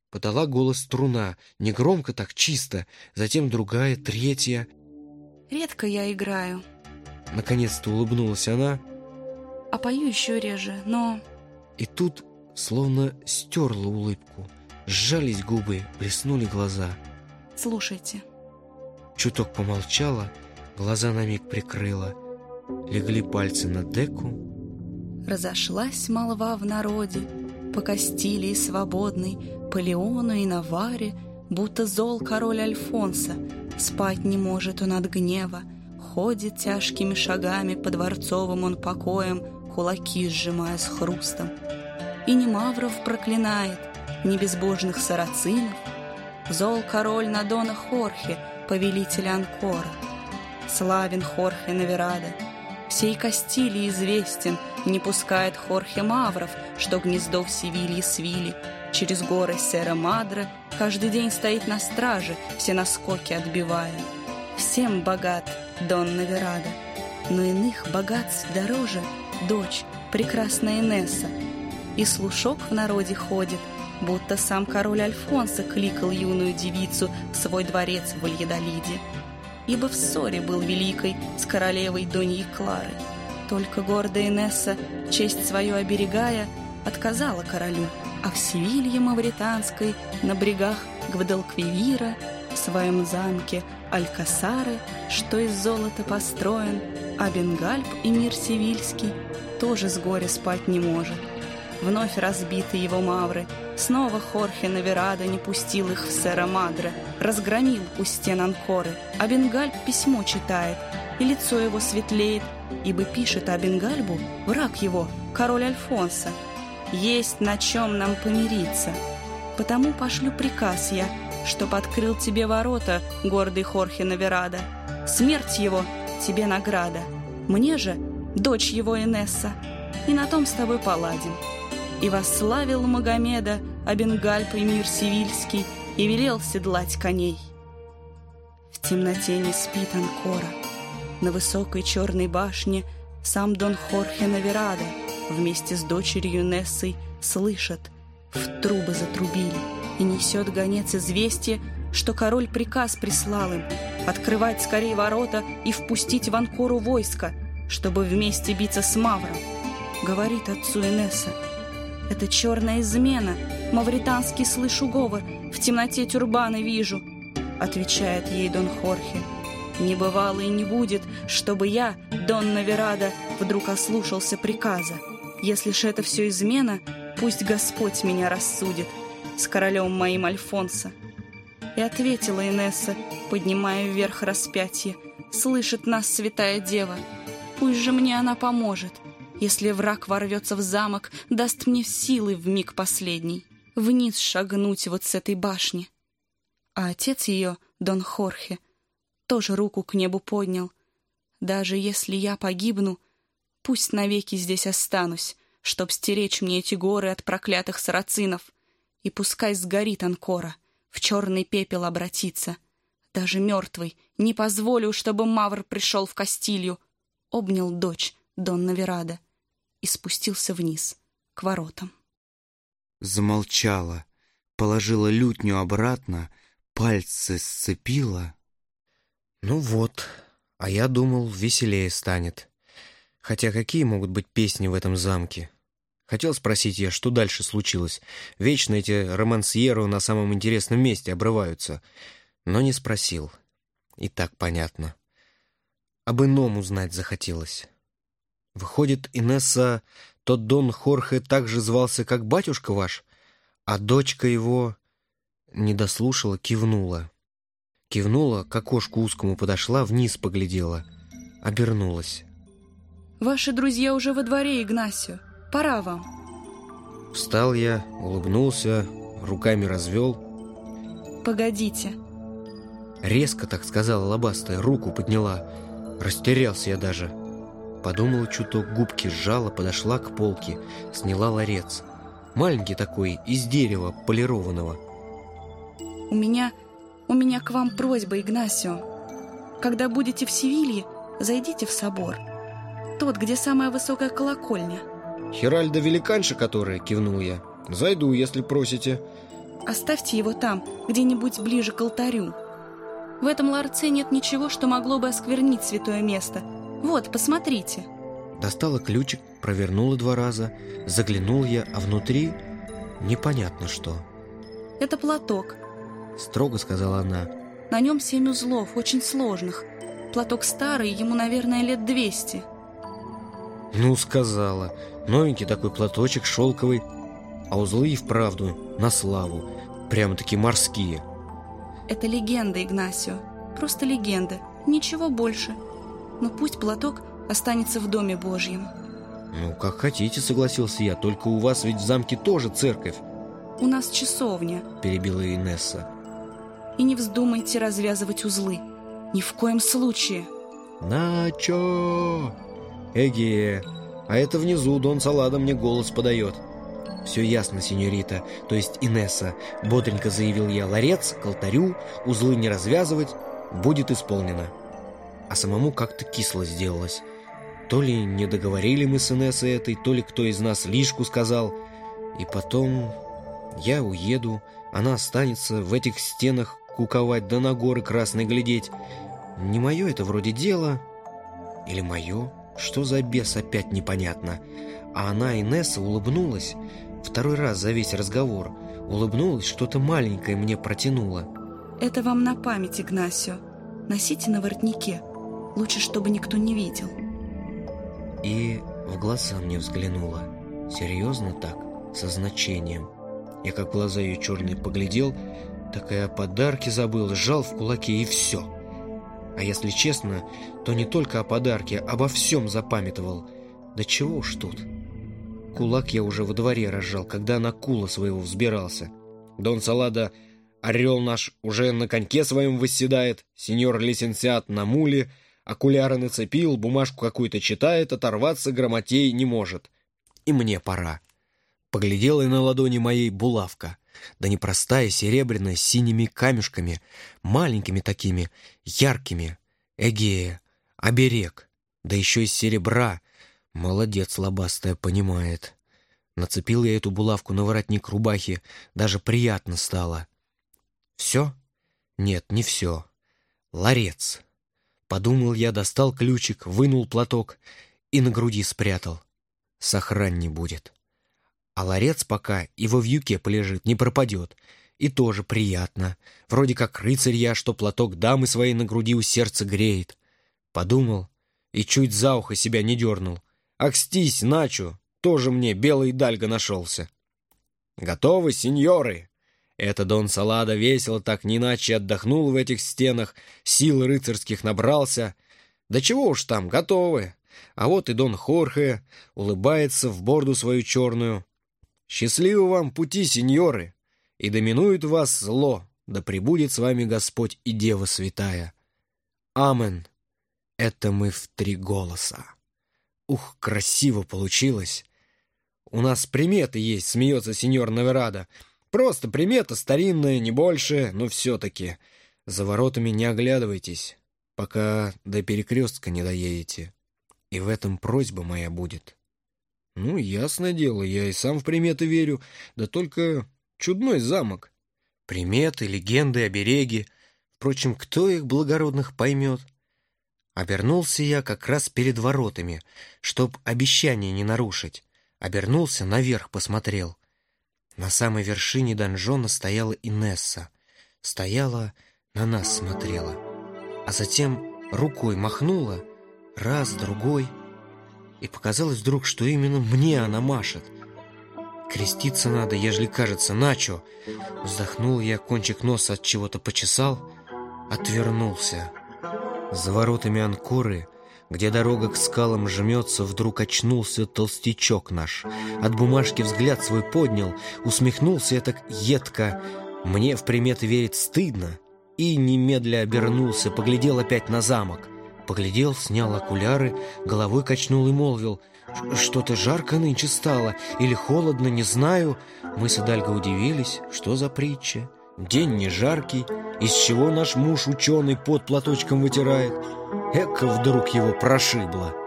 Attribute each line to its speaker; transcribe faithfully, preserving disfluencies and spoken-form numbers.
Speaker 1: Подала голос струна, негромко так, чисто, затем другая, третья.
Speaker 2: «Редко я играю».
Speaker 1: Наконец-то улыбнулась она.
Speaker 2: «А пою еще реже, но...»
Speaker 1: И тут словно стерла улыбку. Сжались губы, блеснули глаза.
Speaker 2: «Слушайте».
Speaker 1: Чуток помолчала, глаза на миг прикрыла. Легли пальцы на деку.
Speaker 2: Разошлась молва в народе по Кастилии свободной, по Леону и Наваре, будто зол король Альфонсо. Спать не может он от гнева, ходит тяжкими шагами по дворцовым он покоям, кулаки сжимая с хрустом. И не мавров проклинает, ни безбожных сарацинов. Зол король на Дона Хорхе, повелителя Анкора. Славен Хорхе Наверада, всей Кастилии известен, не пускает Хорхе мавров, что гнездо в Севилье свили. Через горы Сера-Мадре каждый день стоит на страже, все наскоки отбивая. Всем богат Дон Наверада, но иных богатств дороже дочь, прекрасная Инесса. И слушок в народе ходит, будто сам король Альфонсо кликал юную девицу в свой дворец в Вальядолиде, ибо в ссоре был великой с королевой Доньей Кларой. Только гордая Инесса, честь свою оберегая, отказала королю, а в Севилье мавританской, на брегах Гвадалквивира, в своем замке Алькасары, что из золота построен, Абенгальп и мир севильский тоже с горя спать не может. Вновь разбиты его мавры, снова Хорхе Наверада не пустил их в Сера-Мадре, разгромил у стен Анкоры. Абенгальп письмо читает, и лицо его светлеет, ибо пишет Абенгальбу враг его, король Альфонсо. Есть на чем нам помириться. Потому пошлю приказ я, чтоб открыл тебе ворота, гордый Хорхе Наверада. Смерть его тебе награда, мне же дочь его Инесса, и на том с тобой поладим. И восславил Магомеда Абенгальп и мир севильский, и велел седлать коней. В темноте не спит Анкора. На высокой черной башне сам Дон Хорхе Наверада вместе с дочерью Нессой слышат, в трубы затрубили, и несет гонец известие, что король приказ прислал им открывать скорее ворота и впустить в Анкору войско, чтобы вместе биться с мавром. Говорит отцу Инесса: это черная измена, мавританский слышу говор, в темноте тюрбаны вижу. Отвечает ей Дон Хорхе: не бывало и не будет, чтобы я, Дон Наверада, вдруг ослушался приказа. Если ж это все измена, пусть Господь меня рассудит с королем моим Альфонсо. И ответила Инесса, поднимая вверх распятие: слышит нас святая дева, пусть же мне она поможет. Если враг ворвется в замок, даст мне силы в миг последний вниз шагнуть вот с этой башни. А отец ее, Дон Хорхе, тоже руку к небу поднял: даже если я погибну, пусть навеки здесь останусь, чтоб стеречь мне эти горы от проклятых сарацинов. И пускай сгорит Анкора, в черный пепел обратится. Даже мертвый не позволю, чтобы мавр пришел в Кастилью. Обнял дочь Дон Наверада и спустился вниз, к воротам.
Speaker 1: Замолчала, положила лютню обратно, пальцы сцепила. Ну вот, а я думал, веселее станет. Хотя какие могут быть песни в этом замке? Хотел спросить я, что дальше случилось. Вечно эти романсьеры на самом интересном месте обрываются. Но не спросил. И так понятно. Об ином узнать захотелось. Выходит, Инесса, тот Дон Хорхе так же звался, как батюшка ваш, а дочка его... Не дослушала, кивнула. Кивнула, к окошку узкому подошла, вниз поглядела. Обернулась.
Speaker 2: «Ваши друзья уже во дворе, Игнасио. Пора вам».
Speaker 1: Встал я, улыбнулся, руками развел.
Speaker 2: «Погодите».
Speaker 1: Резко так сказала лобастая, руку подняла. Растерялся я даже. Подумала чуток, губки сжала, подошла к полке, сняла ларец. Маленький такой, из дерева полированного.
Speaker 2: «У меня, у меня к вам просьба, Игнасио. Когда будете в Севилье, зайдите в собор. Тот, где самая высокая колокольня».
Speaker 1: «Хиральда великанша, которая?» — кивнул я. «Зайду, если просите».
Speaker 2: оставьте его там, где-нибудь ближе к алтарю. В этом ларце нет ничего, что могло бы осквернить святое место. Вот, посмотрите».
Speaker 1: Достала ключик, провернула два раза, заглянул я, а внутри непонятно что.
Speaker 2: «Это платок»,
Speaker 1: — строго сказала она.
Speaker 2: «На нем семь узлов, очень сложных. Платок старый, ему, наверное, лет двести».
Speaker 1: Ну, сказала. Новенький такой платочек шелковый, а узлы и вправду на славу. Прямо-таки морские.
Speaker 2: «Это легенда, Игнасио. Просто легенда. Ничего больше. Но пусть платок останется в Доме Божьем».
Speaker 1: «Ну, как хотите», — согласился я. «Только у вас ведь в замке тоже церковь».
Speaker 2: «У нас часовня»,
Speaker 1: — перебила Инесса.
Speaker 2: «И не вздумайте развязывать узлы. Ни в коем случае».
Speaker 1: «Начо! Эге! А это внизу Дон Саладо мне голос подает». «Все ясно, сеньорита, то есть Инесса», — бодренько заявил я. «Ларец к алтарю, узлы не развязывать, будет исполнено». А самому как-то кисло сделалось. То ли не договорили мы с Инессой этой, то ли кто из нас лишку сказал. И потом я уеду, она останется в этих стенах куковать, да на горы красные глядеть. Не мое это вроде дело. Или мое? Что за бес, опять непонятно. А она, Инесса, улыбнулась. Второй раз за весь разговор. Улыбнулась, что-то маленькое мне протянула.
Speaker 2: «Это вам на память, Игнасио. Носите на воротнике. Лучше, чтобы никто не видел».
Speaker 1: И в глаза мне взглянула. Серьезно так, со значением. Я как в глаза ее черные поглядел, так и о подарке забыл, сжал в кулаке и все. А если честно, то не только о подарке, обо всем запамятовал. Да чего уж тут. Кулак я уже во дворе разжал, когда на кула своего взбирался. Дон Саладо, орел наш, уже на коньке своем восседает, сеньор лисенциат на муле, окуляры нацепил, бумажку какую-то читает, оторваться грамотей не может. И мне пора. Поглядела и на ладони моей булавка. Да не простая, серебряная, с синими камешками, маленькими такими, яркими. Эгея, оберег, да еще из серебра. Молодец, лобастая, понимает. Нацепил я эту булавку на воротник рубахи, даже приятно стало. Все? Нет, не все. Ларец. Подумал я, достал ключик, вынул платок и на груди спрятал. Сохрань не будет. А ларец пока и во вьюке полежит, не пропадет. И тоже приятно. Вроде как рыцарь я, что платок дамы своей на груди у сердца греет. Подумал и чуть за ухо себя не дернул. Акстись, Начо, тоже мне белый дальго нашелся. «Готовы, сеньоры?» Это Дон Саладо весело так не иначе отдохнул в этих стенах, сил рыцарских набрался. Да чего уж там, готовы. А вот и Дон Хорхе улыбается в борду свою черную. «Счастливо вам пути, сеньоры, и доминует вас зло, да пребудет с вами Господь и Дева Святая. Амен». Это мы в три голоса. Ух, красиво получилось. У нас приметы есть, смеется сеньор Наверадо. Просто примета старинная, не больше, но все-таки. За воротами не оглядывайтесь, пока до перекрестка не доедете. И в этом просьба моя будет. Ну, ясное дело, я и сам в приметы верю, да только чудной замок. Приметы, легенды, обереги. Впрочем, кто их благородных поймет? Обернулся я как раз перед воротами, чтоб обещание не нарушить. Обернулся, наверх посмотрел. На самой вершине донжона стояла Инесса. Стояла, на нас смотрела. А затем рукой махнула, раз, другой. И показалось вдруг, что именно мне она машет. Креститься надо, ежели кажется, Начо. Вздохнул я, кончик носа от чего-то почесал, отвернулся. За воротами Анкоры, где дорога к скалам жмется, вдруг очнулся толстячок наш. От бумажки взгляд свой поднял, усмехнулся я так едко. Мне в приметы верить стыдно. И немедля обернулся, поглядел опять на замок. Поглядел, снял окуляры, головой качнул и молвил: «Что-то жарко нынче стало, или холодно, не знаю». Мы с Идальго удивились, что за притча. День не жаркий, из чего наш муж ученый под платочком вытирает. Эка вдруг его прошибло.